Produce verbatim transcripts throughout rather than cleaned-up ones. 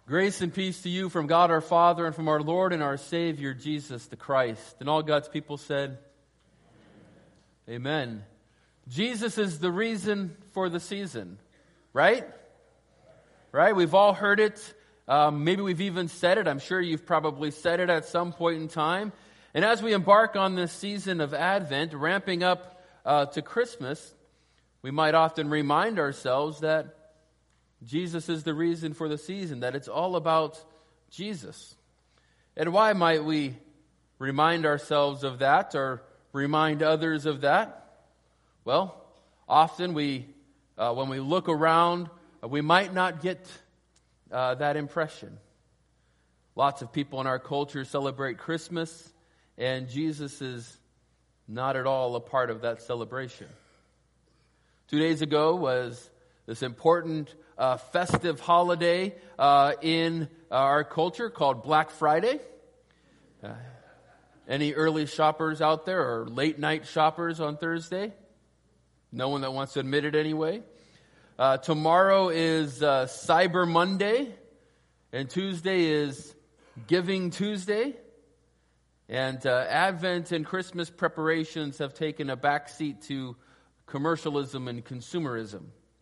Grace and peace to you from God our Father and from our Lord and our Savior, Jesus the Christ. And all God's people said, Amen. Jesus is the reason for the season, right? Right? We've all heard it. Um, maybe we've even said it. I'm sure you've probably said it at some point in time. And as we embark on this season of Advent, ramping up uh, to Christmas, we might often remind ourselves that Jesus is the reason for the season, that it's all about Jesus. And why might we remind ourselves of that or remind others of that? Well, often we, uh, when we look around, uh, we might not get uh, that impression. Lots of people in our culture celebrate Christmas, and Jesus is not at all a part of that celebration. Two days ago was this important uh, festive holiday uh, in our culture called Black Friday. Uh, any early shoppers out there or late night shoppers on Thursday? No one that wants to admit it anyway. Uh, tomorrow is uh, Cyber Monday, and Tuesday is Giving Tuesday. And uh, Advent and Christmas preparations have taken a backseat to commercialism and consumerism.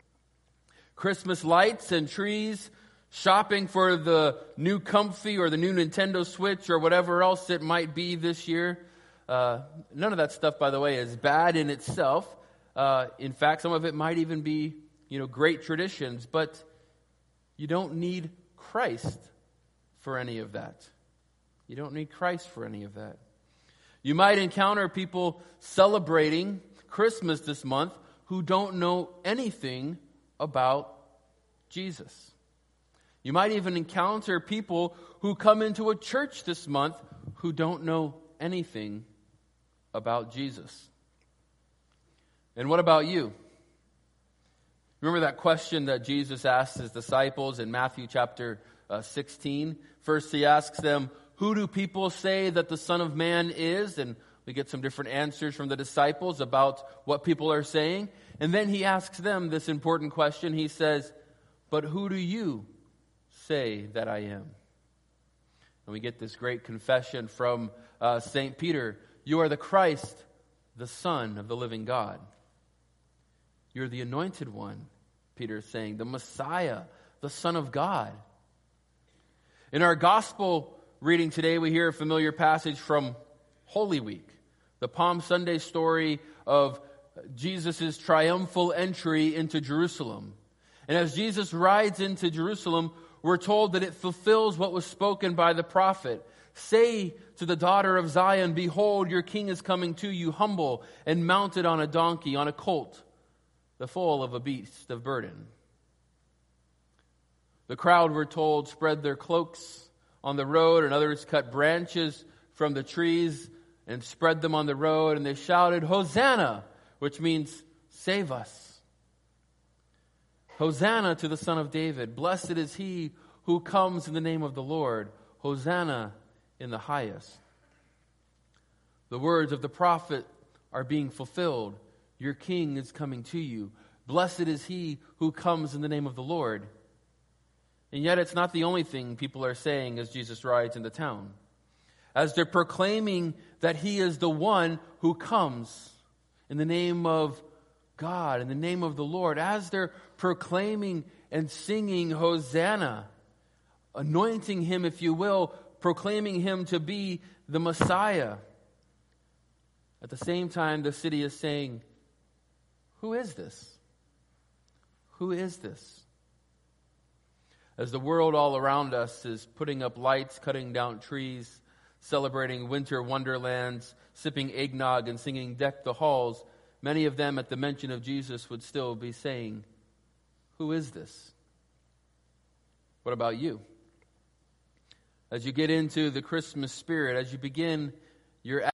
Christmas lights and trees, shopping for the new Comfy or the new Nintendo Switch or whatever else it might be this year. Uh, none of that stuff, by the way, is bad in itself. Uh, in fact, some of it might even be, you know, great traditions, but you don't need Christ for any of that. You don't need Christ for any of that. You might encounter people celebrating Christmas this month who don't know anything about Jesus. You might even encounter people who come into a church this month who don't know anything about Jesus. And what about you? Remember that question that Jesus asked his disciples in Matthew chapter uh, sixteen? First he asks them, "Who do people say that the Son of Man is?" And we get some different answers from the disciples about what people are saying. And then he asks them this important question. He says, "But who do you say that I am?" And we get this great confession from uh, Saint Peter. "You are the Christ, the Son of the living God." You're the anointed one, Peter is saying, the Messiah, the Son of God. In our gospel reading today, we hear a familiar passage from Holy Week, the Palm Sunday story of Jesus' triumphal entry into Jerusalem. And as Jesus rides into Jerusalem, we're told that it fulfills what was spoken by the prophet. "Say to the daughter of Zion, behold, your king is coming to you, humble and mounted on a donkey, on a colt, the foal of a beast of burden." The crowd, we're told, spread their cloaks on the road, and others cut branches from the trees and spread them on the road, and they shouted, "Hosanna," which means save us. "Hosanna to the Son of David. Blessed is he who comes in the name of the Lord. Hosanna in the highest." The words of the prophet are being fulfilled. Your king is coming to you. Blessed is he who comes in the name of the Lord. And yet it's not the only thing people are saying as Jesus rides into town. As they're proclaiming that he is the one who comes in the name of God, in the name of the Lord, as they're proclaiming and singing Hosanna, anointing him, if you will, proclaiming him to be the Messiah. At the same time, the city is saying, "Who is this? Who is this?" As the world all around us is putting up lights, cutting down trees, celebrating winter wonderlands, sipping eggnog and singing "Deck the Halls," many of them at the mention of Jesus would still be saying, "Who is this?" What about you? As you get into the Christmas spirit, as you begin your